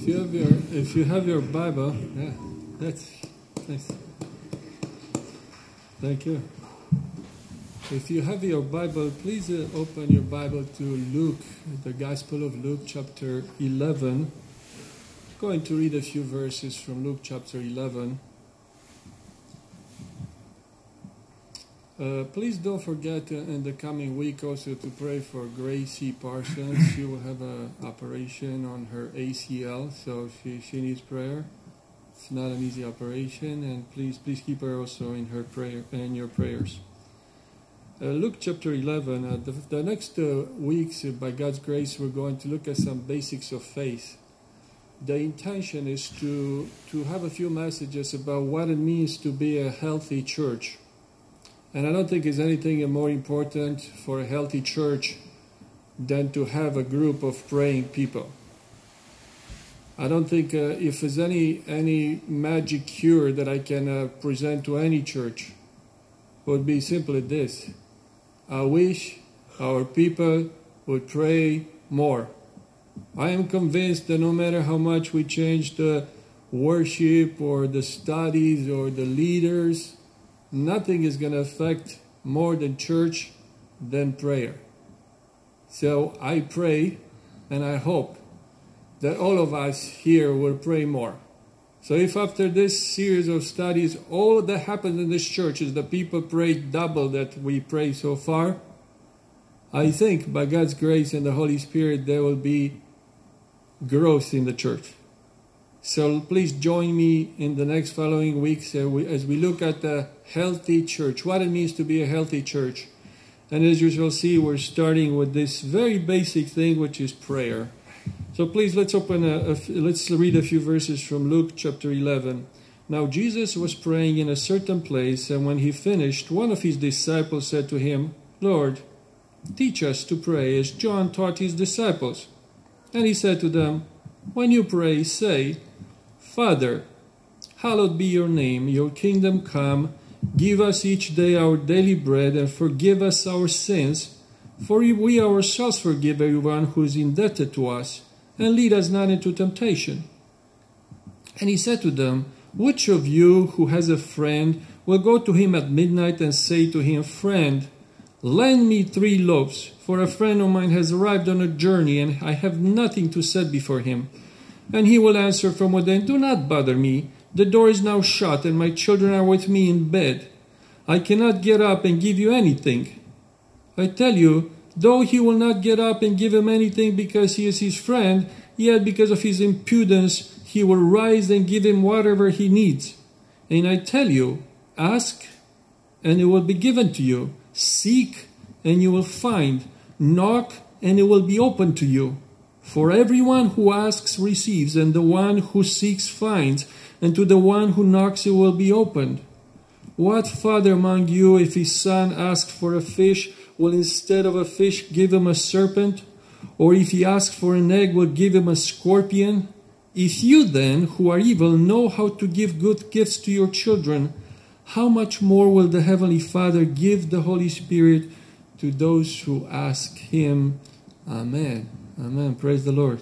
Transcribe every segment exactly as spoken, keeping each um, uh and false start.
you have your if you have your Bible, yeah, that's nice. Thank you. If you have your Bible, please uh, open your Bible to Luke, the Gospel of Luke, chapter eleven. I'm going to read a few verses from Luke chapter eleven. Uh, please don't forget uh, in the coming week also to pray for Gracie Parsons. She will have an operation on her A C L, so she, she needs prayer. It's not an easy operation, and please please keep her also in her prayer in your prayers. Uh, Luke chapter eleven. Uh, the, the next uh, weeks, uh, by God's grace, we're going to look at some basics of faith. The intention is to to have a few messages about what it means to be a healthy church. And I don't think there's anything more important for a healthy church than to have a group of praying people. I don't think uh, if there's any any magic cure that I can uh, present to any church, it would be simply this. I wish our people would pray more. I am convinced that no matter how much we change the worship or the studies or the leaders, nothing is going to affect more than church than prayer. So I pray and I hope that all of us here will pray more. So if after this series of studies, all that happens in this church is that people pray double that we pray so far, I think by God's grace and the Holy Spirit there will be growth in the church. So please join me in the next following weeks uh, we, as we look at the healthy church, what it means to be a healthy church. And as you shall see, we're starting with this very basic thing, which is prayer. So please, let's open a, a, let's read a few verses from Luke chapter eleven. Now Jesus was praying in a certain place, and when he finished, one of his disciples said to him, Lord, teach us to pray as John taught his disciples. And he said to them, when you pray, say, Father, hallowed be your name, your kingdom come, give us each day our daily bread, and forgive us our sins, for we ourselves forgive everyone who is indebted to us, and lead us not into temptation. And he said to them, which of you who has a friend will go to him at midnight and say to him, Friend, lend me three loaves, for a friend of mine has arrived on a journey, and I have nothing to set before him. And he will answer from within, Do not bother me. The door is now shut, and my children are with me in bed. I cannot get up and give you anything. I tell you, though he will not get up and give him anything because he is his friend, yet because of his impudence he will rise and give him whatever he needs. And I tell you, ask, and it will be given to you. Seek, and you will find. Knock, and it will be opened to you. For everyone who asks receives, and the one who seeks finds, and to the one who knocks it will be opened. What father among you, if his son asks for a fish, will instead of a fish give him a serpent? Or if he asks for an egg, will give him a scorpion? If you then, who are evil, know how to give good gifts to your children, how much more will the Heavenly Father give the Holy Spirit to those who ask him? Amen. Amen. Praise the Lord.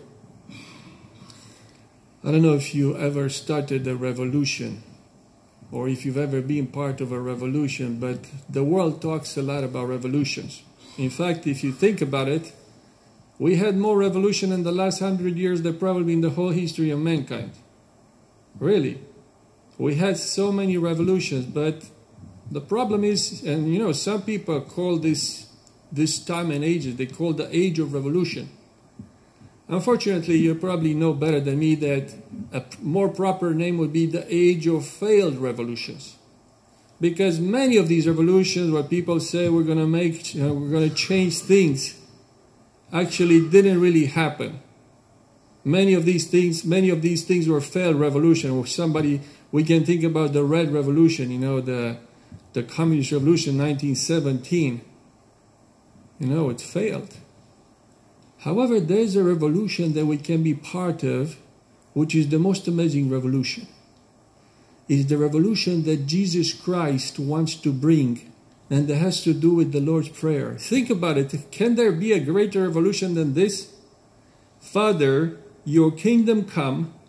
I don't know if you ever started a revolution or if you've ever been part of a revolution, but the world talks a lot about revolutions. In fact, if you think about it, we had more revolution in the last hundred years than probably in the whole history of mankind. Really. We had so many revolutions, but the problem is, and you know, some people call this, this time and age, they call the age of revolution. Unfortunately, you probably know better than me that a more proper name would be the age of failed revolutions. Because many of these revolutions where people say we're going to make, you know, we're going to change things, actually didn't really happen. Many of these things, many of these things were failed revolutions. Somebody, we can think about the Red Revolution, you know, the, the Communist Revolution, nineteen seventeen. You know, it failed. However, there's a revolution that we can be part of, which is the most amazing revolution. It's the revolution that Jesus Christ wants to bring, and that has to do with the Lord's Prayer. Think about it. Can there be a greater revolution than this? Father, your kingdom come,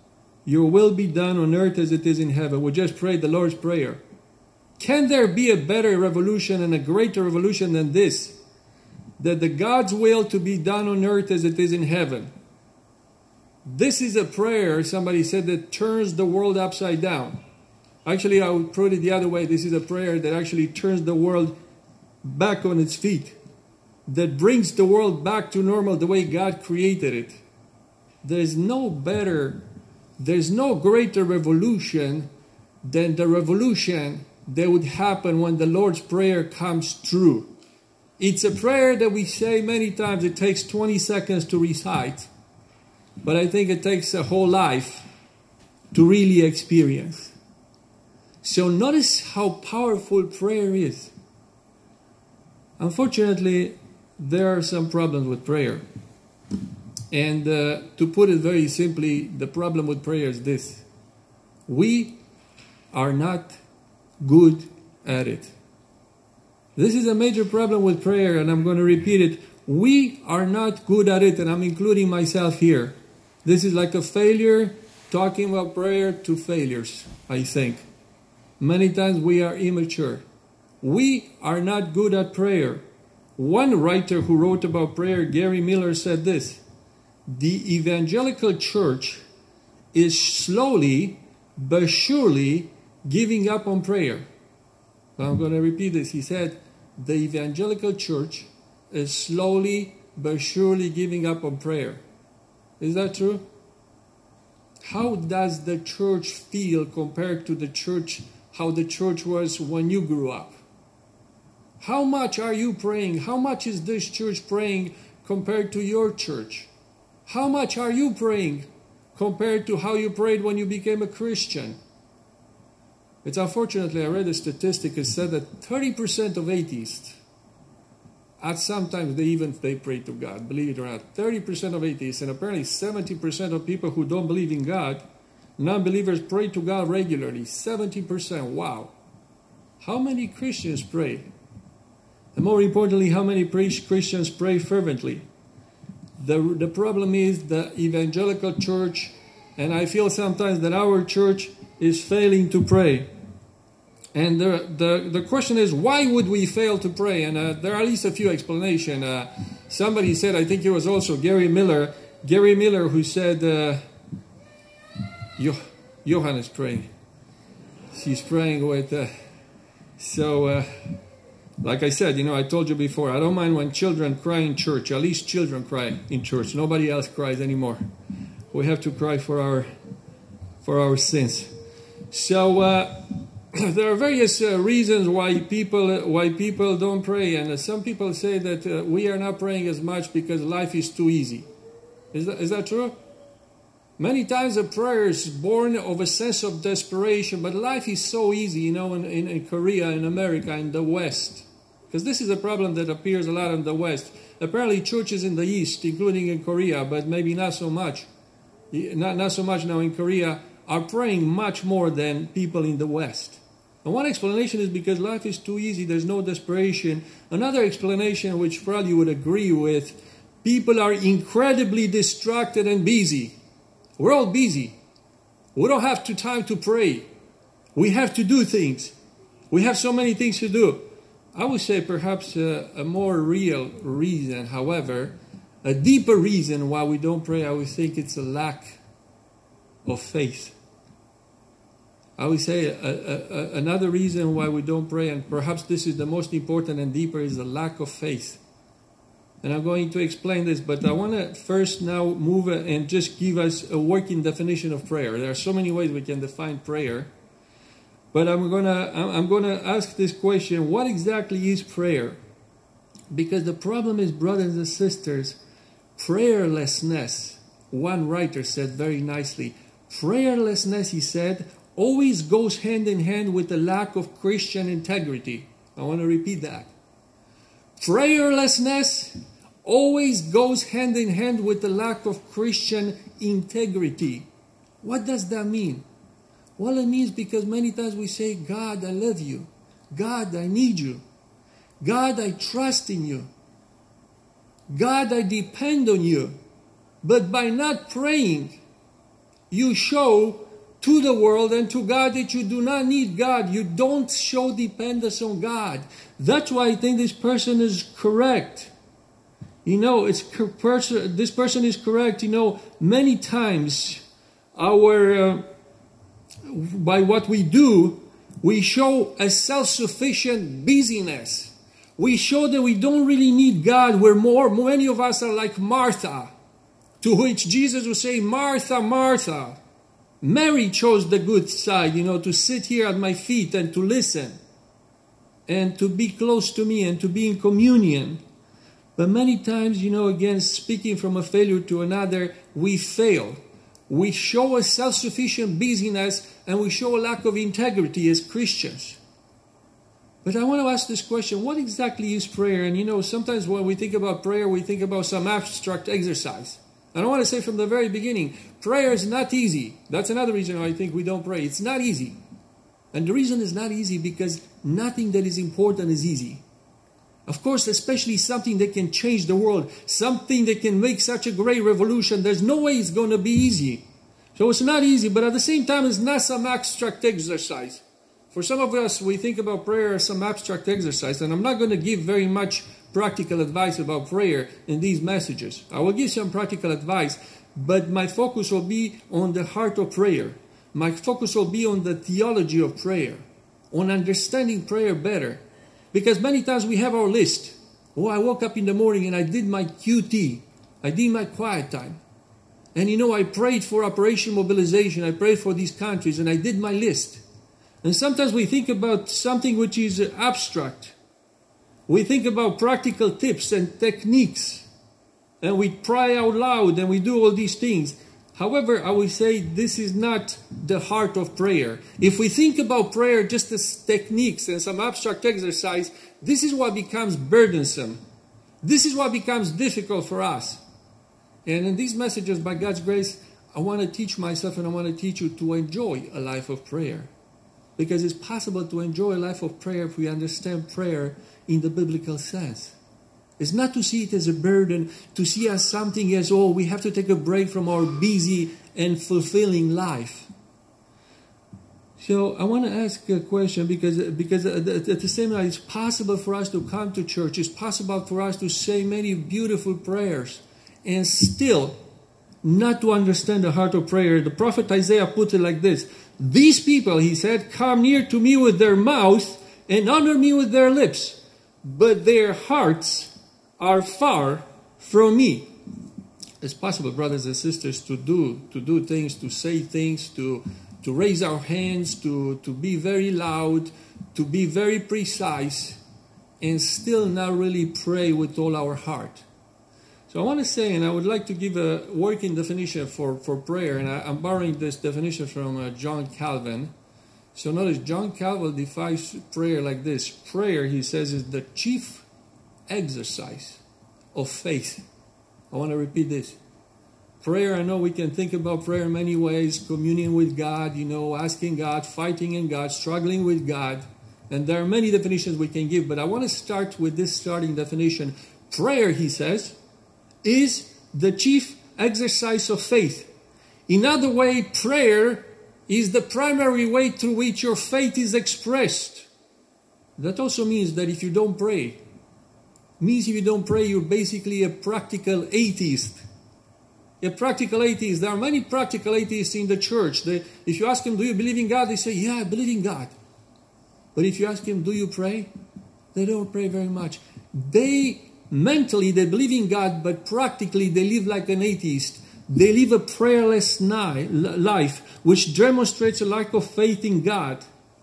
your will be done on earth as it is in heaven. We just prayed the Lord's Prayer. Can there be a better revolution and a greater revolution than this? That the God's will to be done on earth as it is in heaven. This is a prayer, somebody said, that turns the world upside down. Actually, I would put it the other way. This is a prayer that actually turns the world back on its feet. That brings the world back to normal the way God created it. There's no better, there's no greater revolution than the revolution that would happen when the Lord's Prayer comes true. It's a prayer that we say many times. It takes twenty seconds to recite. But I think it takes a whole life to really experience. So notice how powerful prayer is. Unfortunately, there are some problems with prayer. And uh, to put it very simply, the problem with prayer is this. We are not good at it. This is a major problem with prayer, and I'm going to repeat it. We are not good at it, and I'm including myself here. This is like a failure, talking about prayer to failures, I think. Many times we are immature. We are not good at prayer. One writer who wrote about prayer, Gary Miller, said this: the evangelical church is slowly but surely giving up on prayer. I'm going to repeat this. He said, the evangelical church is slowly but surely giving up on prayer. Is that true? How does the church feel compared to the church, how the church was when you grew up? How much are you praying? How much is this church praying compared to your church? How much are you praying compared to how you prayed when you became a Christian? It's unfortunately, I read a statistic that said that thirty percent of atheists, at sometimes they even they pray to God, believe it or not, thirty percent of atheists, and apparently seventy percent of people who don't believe in God, non-believers, pray to God regularly. seventy percent, wow. How many Christians pray? And more importantly, how many Christians pray fervently? The, the problem is the evangelical church, and I feel sometimes that our church is failing to pray. And the, the, the question is, why would we fail to pray? And uh, there are at least a few explanations. Uh, somebody said, I think it was also Gary Miller, Gary Miller who said, uh, jo- Johan is praying. She's praying with, uh, so, uh, like I said, you know, I told you before, I don't mind when children cry in church. At least children cry in church. Nobody else cries anymore. We have to cry for our, for our sins. So, uh, there are various uh, reasons why people uh, why people don't pray, and uh, some people say that uh, we are not praying as much because life is too easy. Is that, is that true? Many times a prayer is born of a sense of desperation, but life is so easy, you know, in, in, in Korea, in America, in the West. Because this is a problem that appears a lot in the West. Apparently churches in the East, including in Korea, but maybe not so much, not, not so much now in Korea, are praying much more than people in the West. And one explanation is because life is too easy, there's no desperation. Another explanation, which probably you would agree with, people are incredibly distracted and busy. We're all busy. We don't have time to pray. We have to do things. We have so many things to do. I would say perhaps a, a more real reason, however, a deeper reason why we don't pray, I would think it's a lack of faith. I would say a, a, a, another reason why we don't pray, and perhaps this is the most important and deeper, is the lack of faith. And I'm going to explain this, but I want to first now move and just give us a working definition of prayer. There are so many ways we can define prayer, but I'm gonna I'm gonna ask this question: what exactly is prayer? Because the problem is, brothers and sisters, prayerlessness. One writer said very nicely, prayerlessness, he said, always goes hand in hand with the lack of Christian integrity. I want to repeat that. Prayerlessness always goes hand in hand with the lack of Christian integrity. What does that mean? Well, it means because many times we say, God, I love you. God, I need you. God, I trust in you. God, I depend on you. But by not praying, you show to the world and to God that you do not need God. You don't show dependence on God. That's why I think this person is correct. You know, it's person. This person is correct. You know, many times our uh, by what we do, we show a self-sufficient busyness. We show that we don't really need God. We're more. Many of us are like Martha, to which Jesus would say, "Martha, Martha." Mary chose the good side, you know, to sit here at my feet and to listen and to be close to me and to be in communion. But many times, you know, again, speaking from a failure to another, we fail. We show a self-sufficient busyness and we show a lack of integrity as Christians. But I want to ask this question, what exactly is prayer? And you know, sometimes when we think about prayer, we think about some abstract exercise. And I want to say from the very beginning, prayer is not easy. That's another reason why I think we don't pray. It's not easy. And the reason it's not easy because nothing that is important is easy. Of course, especially something that can change the world, something that can make such a great revolution, there's no way it's going to be easy. So it's not easy, but at the same time, it's not some abstract exercise. For some of us, we think about prayer as some abstract exercise, and I'm not going to give very much practical advice about prayer in these messages. I will give some practical advice, but my focus will be on the heart of prayer. My focus will be on the theology of prayer, on understanding prayer better. Because many times we have our list. Oh, I woke up in the morning and I did my Q T. I did my quiet time. And you know, I prayed for Operation Mobilization. I prayed for these countries and I did my list. And sometimes we think about something which is abstract. We think about practical tips and techniques. And we pray out loud and we do all these things. However, I would say this is not the heart of prayer. If we think about prayer just as techniques and some abstract exercise, this is what becomes burdensome. This is what becomes difficult for us. And in these messages, by God's grace, I want to teach myself and I want to teach you to enjoy a life of prayer. Because it's possible to enjoy a life of prayer if we understand prayer in the biblical sense. It's not to see it as a burden, to see as something as, oh, we have to take a break from our busy and fulfilling life. So I want to ask a question because, because at the same time, it's possible for us to come to church. It's possible for us to say many beautiful prayers and still not to understand the heart of prayer. The prophet Isaiah put it like this. These people, he said, come near to me with their mouth and honor me with their lips, but their hearts are far from me. It's possible, brothers and sisters, to do to do things, to say things, to to raise our hands, to, to be very loud, to be very precise, and still not really pray with all our heart. So I want to say, and I would like to give a working definition for, for prayer, and I, I'm borrowing this definition from uh, John Calvin. So notice, John Calvin defines prayer like this. Prayer, he says, is the chief exercise of faith. I want to repeat this. Prayer, I know we can think about prayer in many ways. Communion with God, you know, asking God, fighting in God, struggling with God. And there are many definitions we can give, but I want to start with this starting definition. Prayer, he says, is the chief exercise of faith. In other words, prayer is the primary way through which your faith is expressed. That also means that if you don't pray, means if you don't pray, you're basically a practical atheist. A practical atheist. There are many practical atheists in the church. They, if you ask them, do you believe in God? They say, yeah, I believe in God. But if you ask them, do you pray? They don't pray very much. They, mentally, they believe in God, but practically they live like an atheist. They live a prayerless life, which demonstrates a lack of faith in God.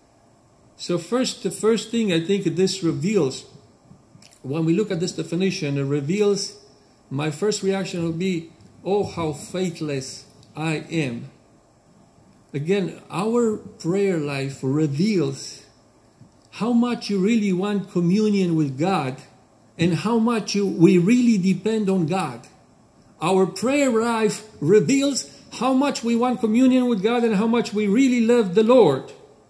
So first, the first thing I think this reveals, when we look at this definition, it reveals, my first reaction will be, oh, how faithless I am. Again, our prayer life reveals how much you really want communion with God and how much you, we really depend on God. Our prayer life reveals how much we want communion with God and how much we really love the Lord.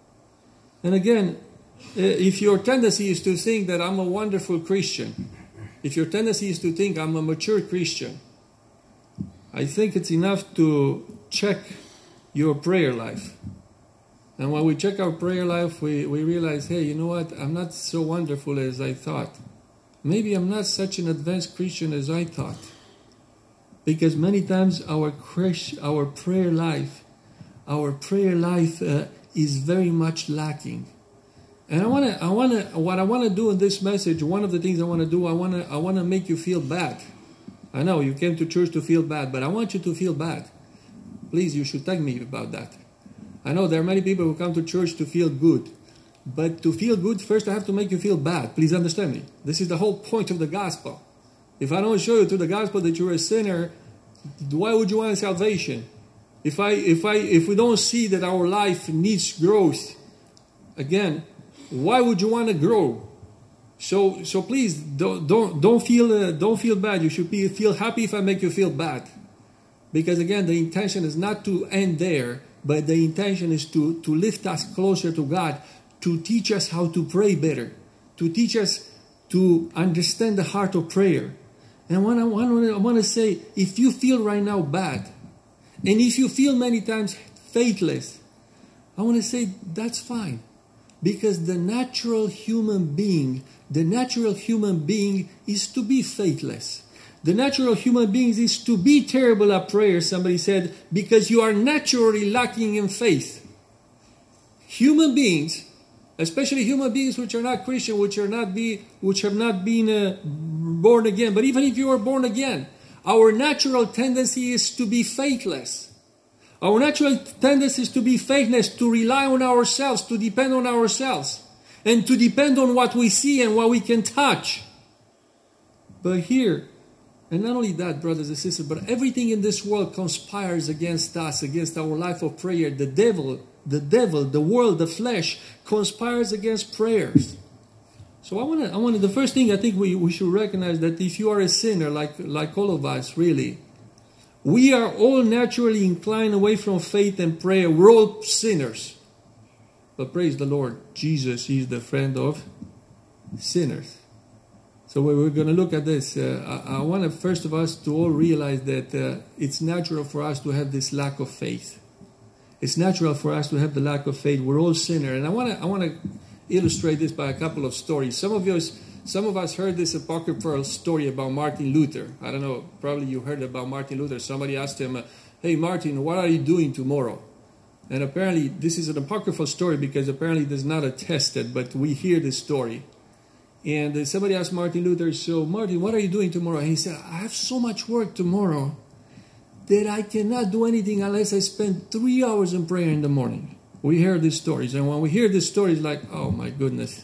And again, if your tendency is to think that I'm a wonderful Christian, if your tendency is to think I'm a mature Christian, I think it's enough to check your prayer life. And when we check our prayer life, we, we realize, hey, you know what? I'm not so wonderful as I thought. Maybe I'm not such an advanced Christian as I thought. Because many times our Christ, our prayer life, our prayer life uh, is very much lacking. And I want to, I want to, what I want to do in this message, one of the things I want to do, I want to, I want to make you feel bad. I know you came to church to feel bad, but I want you to feel bad. Please, you should thank me about that. I know there are many people who come to church to feel good. But to feel good, first I have to make you feel bad. Please understand me. This is the whole point of the gospel. If I don't show you through the gospel that you're a sinner, why would you want salvation? If I, if I, if we don't see that our life needs growth, again, why would you want to grow? So, so please don't, don't, don't feel, uh, don't feel bad. You should be, feel happy if I make you feel bad, because again, the intention is not to end there, but the intention is to, to lift us closer to God, to teach us how to pray better, to teach us to understand the heart of prayer. And what I want, I want to say, if you feel right now bad, and if you feel many times faithless, I want to say that's fine. Because the natural human being, the natural human being is to be faithless. The natural human being is to be terrible at prayer, somebody said, because you are naturally lacking in faith. Human beings, especially human beings which are not Christian, which are not be, which have not been uh, born again. But even if you are born again, our natural tendency is to be faithless. Our natural tendency is to be faithless, to rely on ourselves, to depend on ourselves, and to depend on what we see and what we can touch. But here, and not only that, brothers and sisters, but everything in this world conspires against us, against our life of prayer. The devil, the devil, the world, the flesh conspires against prayers. So I want to, I want to, the first thing I think we, we should recognize that if you are a sinner, like, like all of us, really, we are all naturally inclined away from faith and prayer. We're all sinners. But praise the Lord, Jesus is the friend of sinners. So we're going to look at this. Uh, I, I want to first of us to all realize that uh, it's natural for us to have this lack of faith. It's natural for us to have the lack of faith. We're all sinners. And I want to, I want to illustrate this by a couple of stories. Some of you, some of us heard this apocryphal story about Martin Luther. I don't know, probably you heard about Martin Luther. Somebody asked him, hey Martin, what are you doing tomorrow? And apparently this is an apocryphal story because apparently there's not attested, but we hear this story. And somebody asked Martin Luther, so Martin, what are you doing tomorrow? And he said, I have so much work tomorrow that I cannot do anything unless I spend three hours in prayer in the morning. We hear these stories, and when we hear these stories, like, oh my goodness,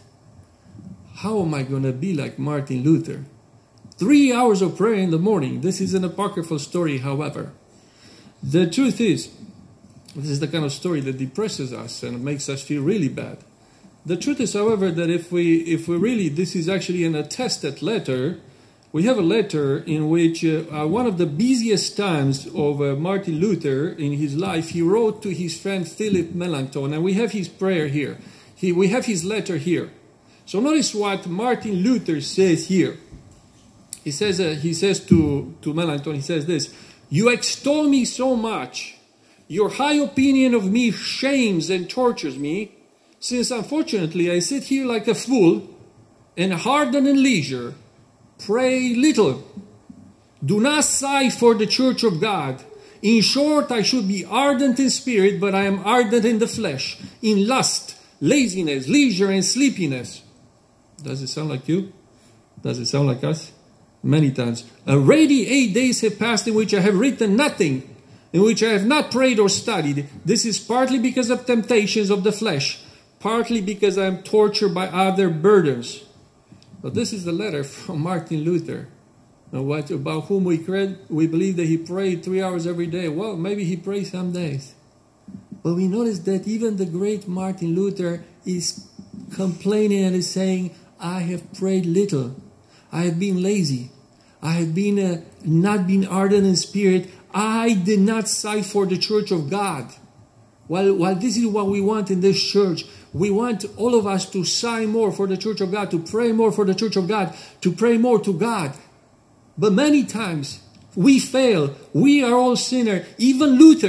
how am I going to be like Martin Luther? Three hours of prayer in the morning. This is an apocryphal story, however. The truth is, this is the kind of story that depresses us and makes us feel really bad. The truth is, however, that if we, if we really, this is actually an attested letter. We have a letter in which uh, uh, one of the busiest times of uh, Martin Luther in his life, he wrote to his friend Philip Melanchthon, and we have his prayer here. He, we have his letter here. So notice what Martin Luther says here. He says, uh, he says to, to Melanchthon, he says this, you extol me so much, your high opinion of me shames and tortures me, since unfortunately I sit here like a fool, and hardened in leisure, pray little, do not sigh for the church of God. In short, I should be ardent in spirit, but I am ardent in the flesh, in lust, laziness, leisure, and sleepiness. Does it sound like you? Does it sound like us? Many times. Already eight days have passed in which I have written nothing, in which I have not prayed or studied. This is partly because of temptations of the flesh, partly because I am tortured by other burdens. But this is the letter from Martin Luther. Now, what, about whom we, cred, we believe that he prayed three hours every day. Well, maybe he prayed some days. But we notice that even the great Martin Luther is complaining and is saying, I have prayed little. I have been lazy. I have been uh, not been ardent in spirit. I did not sigh for the church of God. While, while this is what we want in this church, we want all of us to sigh more for the church of God, to pray more for the church of God, to pray more to God. But many times we fail. We are all sinners. Even Luther,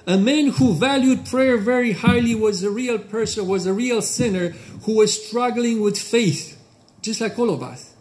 a man who valued prayer very highly was a real person, was a real sinner who was struggling with faith, just like all of us.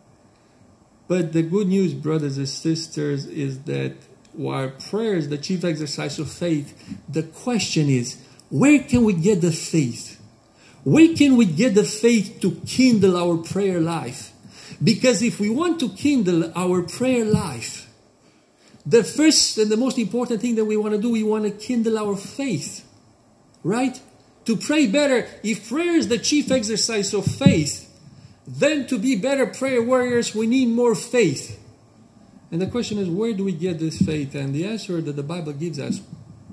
But the good news, brothers and sisters, is that while prayer is the chief exercise of faith, the question is, where can we get the faith? Where can we get the faith to kindle our prayer life? Because if we want to kindle our prayer life, the first and the most important thing that we want to do, we want to kindle our faith, right? To pray better. If prayer is the chief exercise of faith, then to be better prayer warriors, we need more faith. And the question is, where do we get this faith? And the answer that the Bible gives us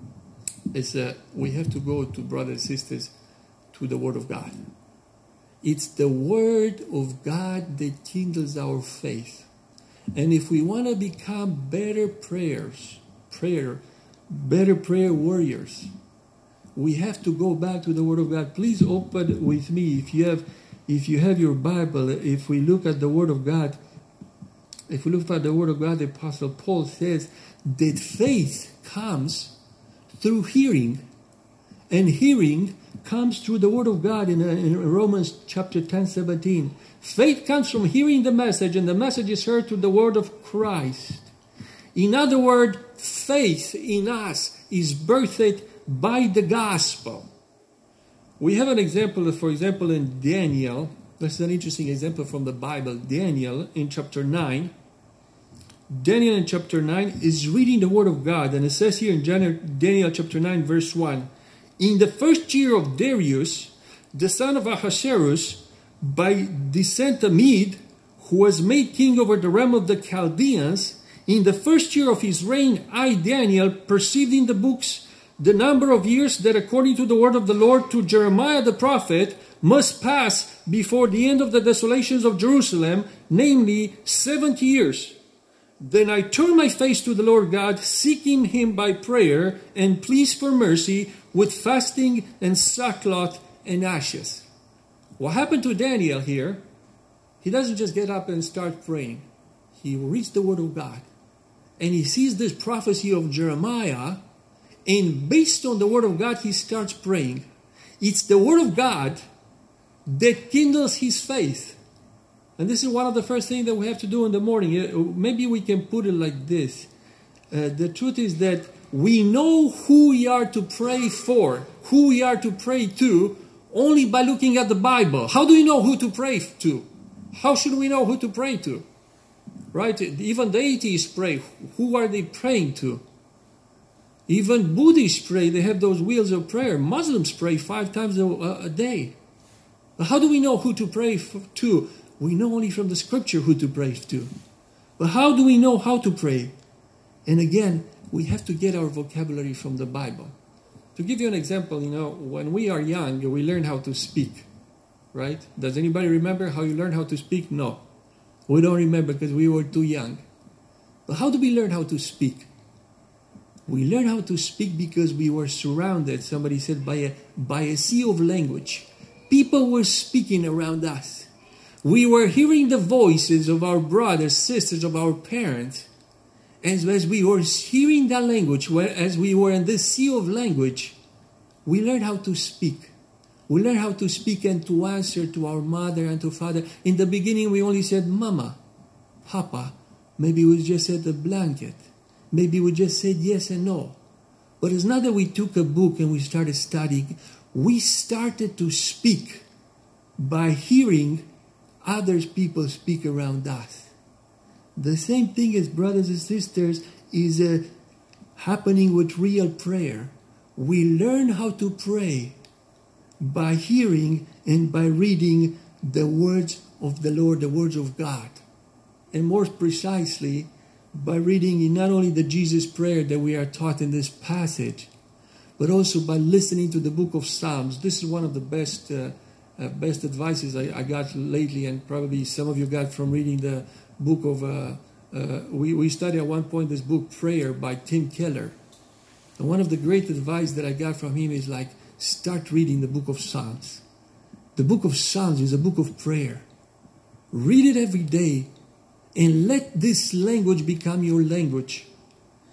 is that we have to go to, brothers and sisters, to the Word of God. It's the Word of God that kindles our faith. And if we want to become better prayers, prayer, better prayer warriors, we have to go back to the Word of God. Please open with me, if you have, if you have your Bible, if we look at the Word of God, if we look at the Word of God, the Apostle Paul says that faith comes through hearing, and hearing comes through the Word of God in, in Romans chapter ten, seventeen. Faith comes from hearing the message, and the message is heard through the word of Christ. In other words, faith in us is birthed by the gospel. We have an example, for example, in Daniel. This is an interesting example from the Bible. Daniel in chapter nine. Daniel in chapter nine is reading the word of God, and it says here in Daniel chapter nine, verse one, in the first year of Darius, the son of Ahasuerus, by descent a Mede, who was made king over the realm of the Chaldeans, in the first year of his reign, I, Daniel, perceived in the books the number of years that according to the word of the Lord to Jeremiah the prophet must pass before the end of the desolations of Jerusalem, namely seventy years. Then I turned my face to the Lord God, seeking him by prayer and pleas for mercy with fasting and sackcloth and ashes. What happened to Daniel here, he doesn't just get up and start praying. He reads the word of God. And he sees this prophecy of Jeremiah, and based on the word of God, he starts praying. It's the word of God that kindles his faith. And this is one of the first things that we have to do in the morning. Maybe we can put it like this. Uh, the truth is that we know who we are to pray for, who we are to pray to, only by looking at the Bible. How do we know who to pray to? How should we know who to pray to? Right? Even the atheists pray. Who are they praying to? Even Buddhists pray. They have those wheels of prayer. Muslims pray five times a, a day. But how do we know who to pray for, to? We know only from the scripture who to pray to. But how do we know how to pray? And again, we have to get our vocabulary from the Bible. To give you an example, you know, when we are young, we learn how to speak, right? Does anybody remember how you learn how to speak? No. We don't remember because we were too young. But how do we learn how to speak? We learn how to speak because we were surrounded, somebody said, by a, by a sea of language. People were speaking around us. We were hearing the voices of our brothers, sisters, of our parents. As, as we were hearing that language, where, as we were in this sea of language, we learned how to speak. We learned how to speak and to answer to our mother and to father. In the beginning, we only said mama, papa. Maybe we just said the blanket. Maybe we just said yes and no. But it's not that we took a book and we started studying. We started to speak by hearing other people speak around us. The same thing as brothers and sisters is uh, happening with real prayer. We learn how to pray by hearing and by reading the words of the Lord, the words of God. And more precisely, by reading not only the Jesus prayer that we are taught in this passage, but also by listening to the book of Psalms. This is one of the best uh, uh, best advices I, I got lately, and probably some of you got from reading the book of, uh, uh, we, we studied at one point this book, Prayer, by Tim Keller. And one of the great advice that I got from him is like, start reading the book of Psalms. The book of Psalms is a book of prayer. Read it every day and let this language become your language.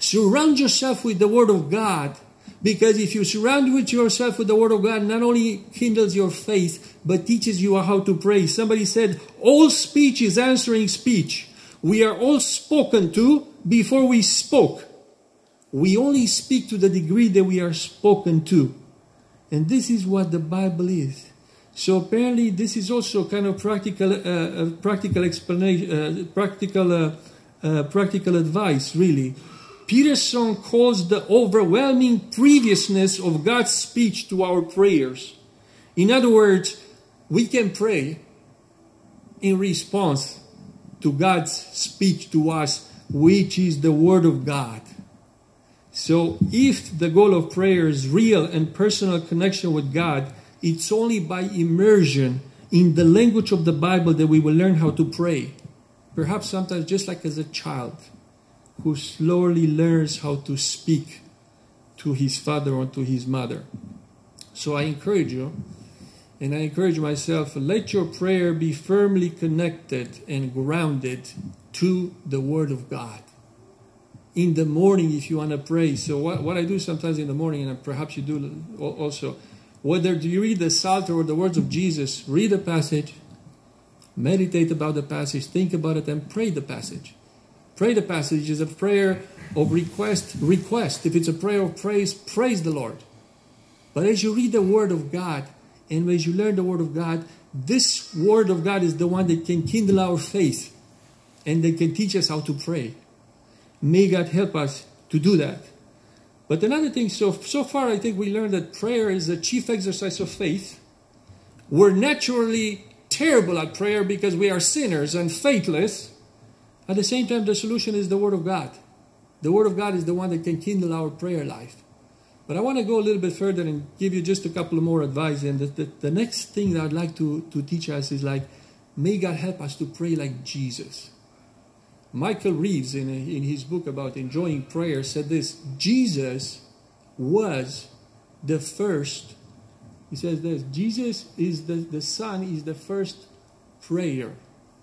Surround yourself with the Word of God, because if you surround with yourself with the Word of God, not only kindles your faith, but teaches you how to pray. Somebody said, all speech is answering speech. We are all spoken to before we spoke. We only speak to the degree that we are spoken to. And this is what the Bible is. So apparently this is also kind of practical, uh, practical explanation, uh, practical, uh, uh, practical advice, really. Peterson calls the overwhelming previousness of God's speech to our prayers. In other words, we can pray in response to God's speech to us, which is the Word of God. So if the goal of prayer is real and personal connection with God, it's only by immersion in the language of the Bible that we will learn how to pray. Perhaps sometimes just like as a child who slowly learns how to speak to his father or to his mother. So I encourage you, and I encourage myself, let your prayer be firmly connected and grounded to the Word of God. In the morning, if you want to pray, so what, what I do sometimes in the morning, and perhaps you do also, whether you read the Psalter or the words of Jesus, read a passage, meditate about the passage, think about it, and pray the passage. Pray the passage is a prayer of request, request. If it's a prayer of praise, praise the Lord. But as you read the Word of God, and as you learn the Word of God, this Word of God is the one that can kindle our faith, and that can teach us how to pray. May God help us to do that. But another thing, so, so far I think we learned that prayer is a chief exercise of faith. We're naturally terrible at prayer because we are sinners and faithless. At the same time, the solution is the Word of God. The Word of God is the one that can kindle our prayer life. But I want to go a little bit further and give you just a couple of more advice. And the, the, the next thing that I'd like to, to teach us is like, may God help us to pray like Jesus. Michael Reeves, in, a, in his book about enjoying prayer, said this: Jesus was the first. He says this: Jesus is the, the Son is the first prayer.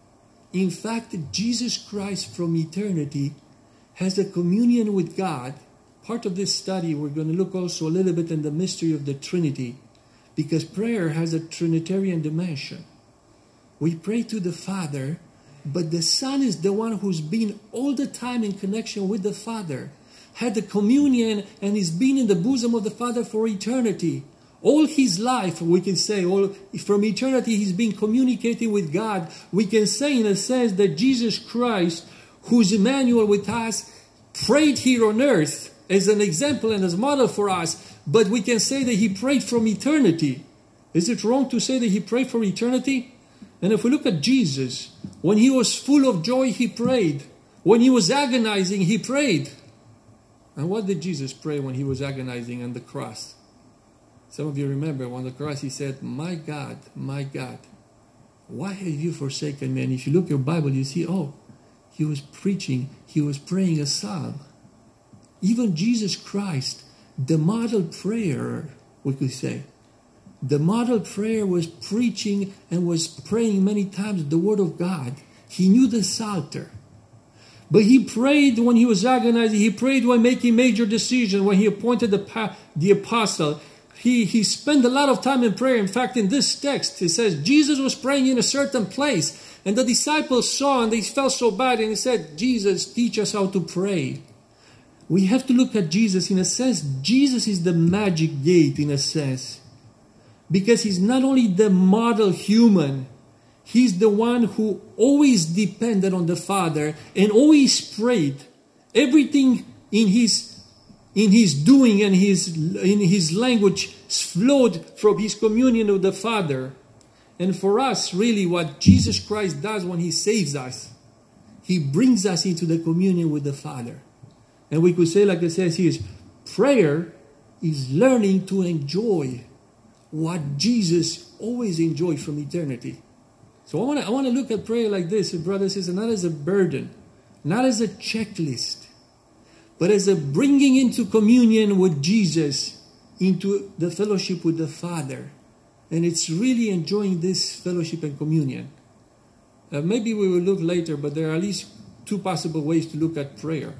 In fact, Jesus Christ from eternity has a communion with God. Part of this study, we're going to look also a little bit in the mystery of the Trinity, because prayer has a Trinitarian dimension. We pray to the Father, but the Son is the one who's been all the time in connection with the Father, had the communion, and he's been in the bosom of the Father for eternity. All his life, we can say, all from eternity, he's been communicating with God. We can say, in a sense, that Jesus Christ, who's Emmanuel with us, prayed here on earth as an example and as model for us. But we can say that he prayed from eternity. Is it wrong to say that he prayed from eternity? And if we look at Jesus, when he was full of joy, he prayed. When he was agonizing, he prayed. And what did Jesus pray when he was agonizing on the cross? Some of you remember on the cross he said, "My God, my God, why have you forsaken me?" And if you look at your Bible, you see, oh, he was preaching, he was praying a psalm. Even Jesus Christ, the model prayer, we could say, the model prayer was preaching and was praying many times the Word of God. He knew the Psalter. But he prayed when he was agonizing. He prayed when making major decisions, when he appointed the, the apostle. He, he spent a lot of time in prayer. In fact, in this text, it says Jesus was praying in a certain place. And the disciples saw and they felt so bad. And he said, Jesus, teach us how to pray. We have to look at Jesus in a sense. Jesus is the magic gate in a sense. Because he's not only the model human, he's the one who always depended on the Father and always prayed. Everything in his in his doing and his in his language flowed from his communion with the Father. And for us, really, what Jesus Christ does when he saves us, he brings us into the communion with the Father. And we could say, like it says here, prayer is learning to enjoy what Jesus always enjoyed from eternity. So I want to I want to look at prayer like this, brothers and sisters, not as a burden, not as a checklist, but as a bringing into communion with Jesus, into the fellowship with the Father. And it's really enjoying this fellowship and communion. Uh, maybe we will look later, but there are at least two possible ways to look at prayer.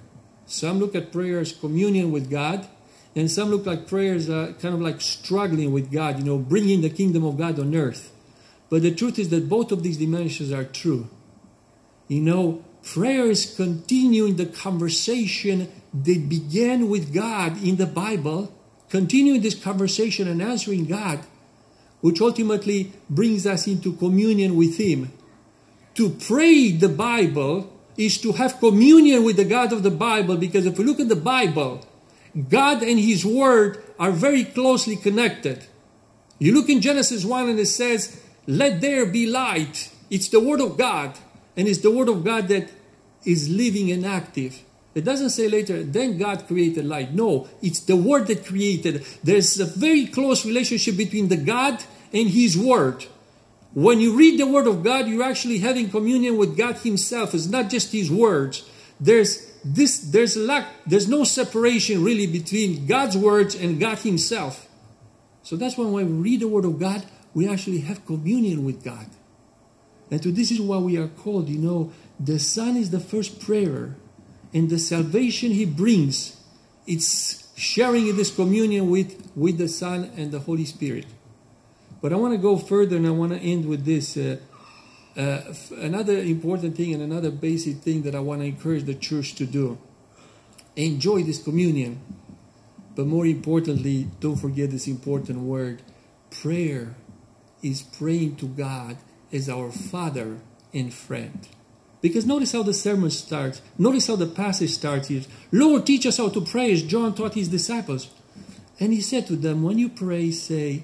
Some look at prayer as communion with God, and some look like prayers uh, kind of like struggling with God, you know, bringing the kingdom of God on earth. But the truth is that both of these dimensions are true. You know, prayer is continuing the conversation that began with God in the Bible, continuing this conversation and answering God, which ultimately brings us into communion with Him. To pray the Bible is to have communion with the God of the Bible, because if we look at the Bible, God and His Word are very closely connected. You look in Genesis one and it says, let there be light. It's the Word of God, and it's the Word of God that is living and active. It doesn't say later, then God created light. No, it's the Word that created. There's a very close relationship between the God and His Word. When you read the Word of God, you're actually having communion with God Himself. It's not just His words. There's this. There's a lack. There's no separation really between God's words and God Himself. So that's why when we read the Word of God, we actually have communion with God. And so this is why we are called, you know, the Son is the first prayer, and the salvation He brings, it's sharing in this communion with, with the Son and the Holy Spirit. But I want to go further, and I want to end with this. Uh, uh, another important thing and another basic thing that I want to encourage the church to do. Enjoy this communion. But more importantly, don't forget this important word. Prayer is praying to God as our Father and friend. Because notice how the sermon starts. Notice how the passage starts here. Lord, teach us how to pray as John taught his disciples. And he said to them, when you pray, say,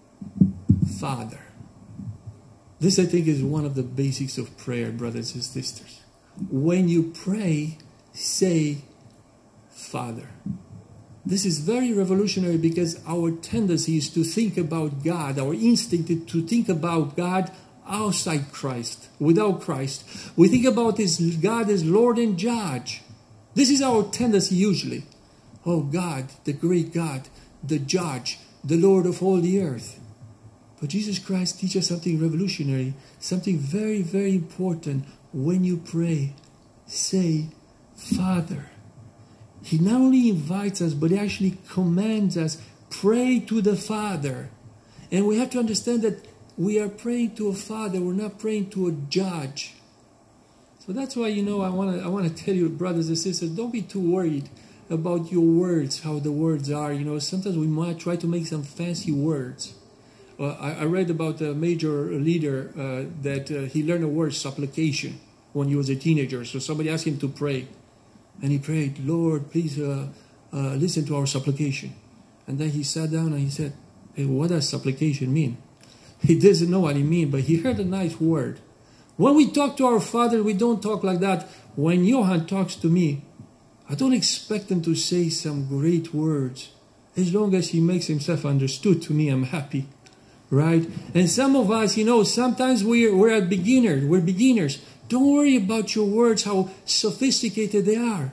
Father. This, I think, is one of the basics of prayer, brothers and sisters. When you pray, say, Father. This is very revolutionary, because our tendency is to think about God. Our instinct is to think about God outside Christ, without Christ. We think about this God as Lord and Judge. This is our tendency usually. Oh, God, the great God, the Judge, the Lord of all the earth. But Jesus Christ teaches something revolutionary, something very, very important. When you pray, say, Father. He not only invites us, but He actually commands us, pray to the Father. And we have to understand that we are praying to a Father, we're not praying to a judge. So that's why, you know, I want to I want to tell you, brothers and sisters, don't be too worried about your words, how the words are. You know, sometimes we might try to make some fancy words. Uh, I, I read about a major leader uh, that uh, he learned a word, supplication, when he was a teenager. So somebody asked him to pray. And he prayed, Lord, please uh, uh, listen to our supplication. And then he sat down and he said, hey, what does supplication mean? He doesn't know what it means, but he heard a nice word. When we talk to our Father, we don't talk like that. When Johan talks to me, I don't expect him to say some great words. As long as he makes himself understood to me, I'm happy. Right? And some of us, you know, sometimes we're, we're a beginner. We're beginners. Don't worry about your words, how sophisticated they are.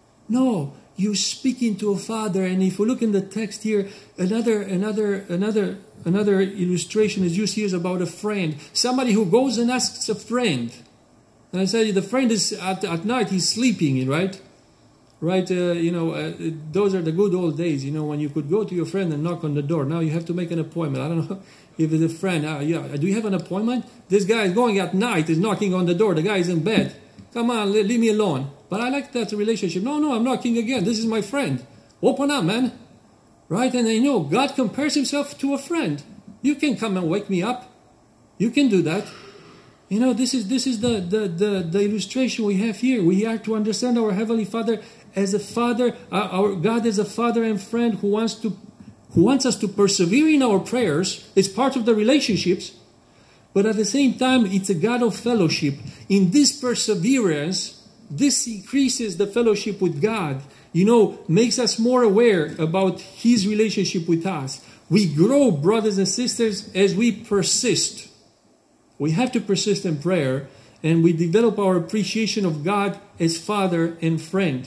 No, you're speaking to a Father. And if we look in the text here, another, another, another, another illustration is used here is about a friend. Somebody who goes and asks a friend. And I said, the friend is at, at night, he's sleeping, right? Right, uh, you know, uh, those are the good old days, you know, when you could go to your friend and knock on the door. Now you have to make an appointment. I don't know if it's a friend. Uh, yeah, do you have an appointment? This guy is going at night, is knocking on the door. The guy is in bed. Come on, leave me alone. But I like that relationship. No, no, I'm knocking again. This is my friend. Open up, man. Right, and I know God compares Himself to a friend. You can come and wake me up. You can do that. You know, this is this is the, the, the, the illustration we have here. We are to understand our Heavenly Father as a Father, uh, our God as a Father and friend who wants to, who wants us to persevere in our prayers. It's part of the relationships, but at the same time, it's a God of fellowship. In this perseverance, this increases the fellowship with God. You know, makes us more aware about His relationship with us. We grow, brothers and sisters, as we persist. We have to persist in prayer, and we develop our appreciation of God as Father and friend.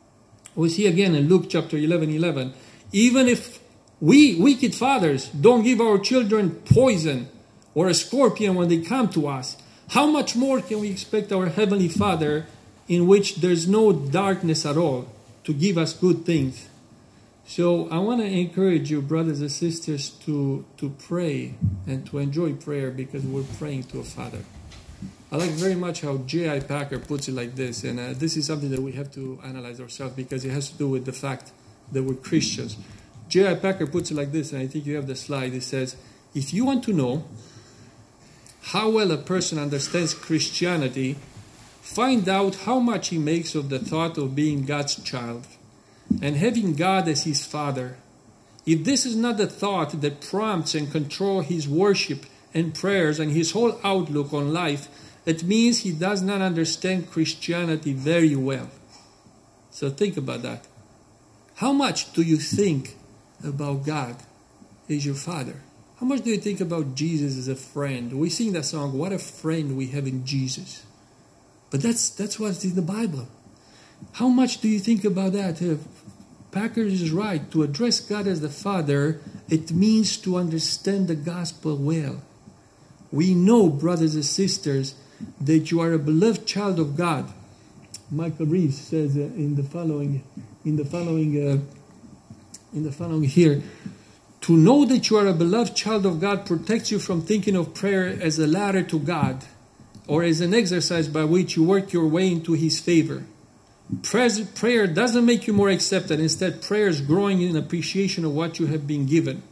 We see again in Luke chapter eleven, eleven. Even if we, wicked fathers, don't give our children poison or a scorpion when they come to us, how much more can we expect our Heavenly Father, in which there's no darkness at all? to give us good things. So I want to encourage you, brothers and sisters, to, to pray and to enjoy prayer, because we're praying to a Father. I like very much how J I Packer puts it like this, and uh, this is something that we have to analyze ourselves, because it has to do with the fact that we're Christians. J I Packer puts it like this, and I think you have the slide. It says, if you want to know how well a person understands Christianity, find out how much he makes of the thought of being God's child and having God as his Father. If this is not the thought that prompts and controls his worship and prayers and his whole outlook on life, it means he does not understand Christianity very well. So think about that. How much do you think about God as your Father? How much do you think about Jesus as a friend? We sing that song, what a friend we have in Jesus. But that's that's what's in the Bible. How much do you think about that? Uh, Packer is right. To address God as the Father, it means to understand the gospel well. We know, brothers and sisters, that you are a beloved child of God. Michael Reeves says uh, in the following, in the following, uh, in the following here, to know that you are a beloved child of God protects you from thinking of prayer as a ladder to God, or as an exercise by which you work your way into His favor. Prayer doesn't make you more accepted. Instead, prayer is growing in appreciation of what you have been given.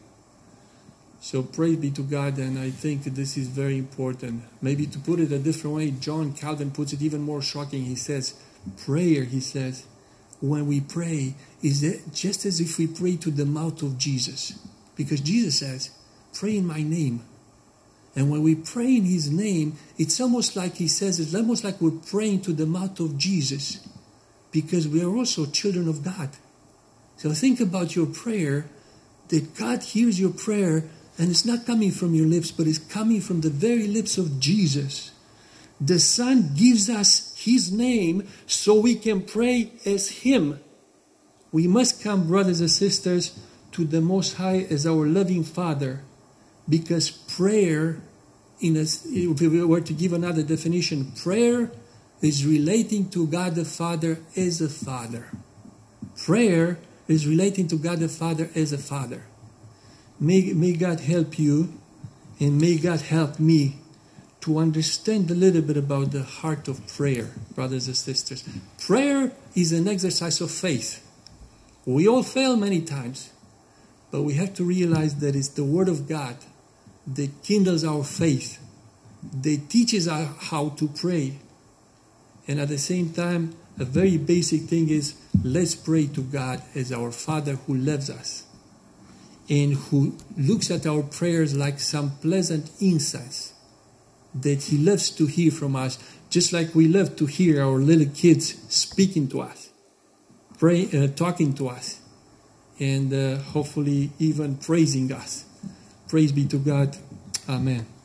So praise be to God, and I think this is very important. Maybe to put it a different way, John Calvin puts it even more shocking. He says, prayer, he says, when we pray, is just as if we pray to the mouth of Jesus. Because Jesus says, pray in my name. And when we pray in His name, it's almost like He says, it's almost like we're praying to the mouth of Jesus. Because we are also children of God. So think about your prayer, that God hears your prayer, and it's not coming from your lips, but it's coming from the very lips of Jesus. The Son gives us His name so we can pray as Him. We must come, brothers and sisters, to the Most High as our loving Father, because prayer, in a, if we were to give another definition, prayer is relating to God the Father as a Father. Prayer is relating to God the Father as a Father. May, may God help you, and may God help me to understand a little bit about the heart of prayer, brothers and sisters. Prayer is an exercise of faith. We all fail many times, but we have to realize that it's the Word of God that kindles our faith, that teaches us how to pray. And at the same time, a very basic thing is, let's pray to God as our Father who loves us and who looks at our prayers like some pleasant incense that He loves to hear from us, just like we love to hear our little kids speaking to us, pray, uh, talking to us, and uh, hopefully even praising us. Praise be to God. Amen.